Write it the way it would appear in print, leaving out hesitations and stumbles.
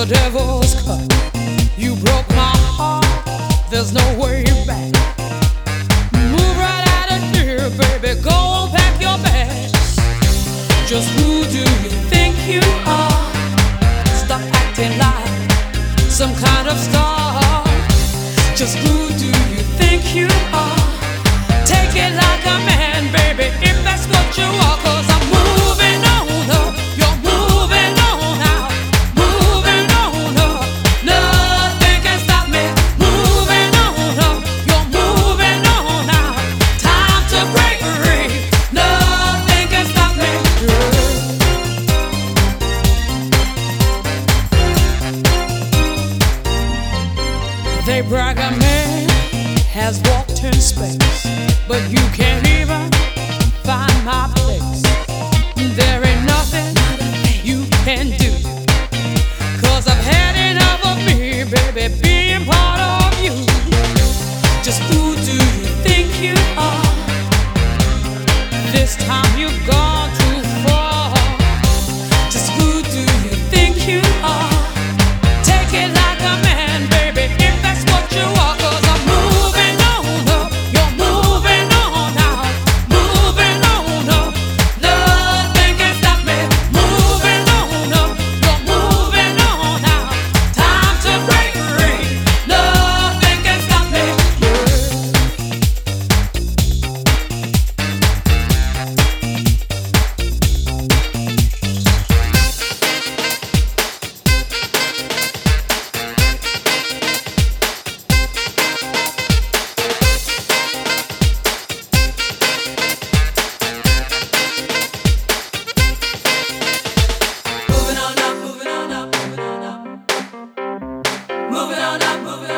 devil's cut. You broke my heart, there's no way back. Move right out of here, baby, go pack your bags. Just who do you think you are? Stop acting like some kind of star. Just who do you think you are? Take it like a man, baby, if that's what you are. 'Cause I'm moving on up, you're moving on out, moving on up, nothing can stop me. Moving on up, you're moving on out, time to break free, nothing can stop me. They brag a man has walked in space, but you can't even find my place. There ain't nothing you can do, 'cause I've had enough of me, baby, being part of you. Just who do you think you are? This time you've gone too far. Just who do you think you are? Take it like a man, baby, if that's what you are. 'Cause I'm moving on up, you're moving on out, moving on up, nothing can stop me. Moving on up, you're moving on out, time to break free, nothing can stop me. Moving on up, moving on up, moving on up, moving on up, moving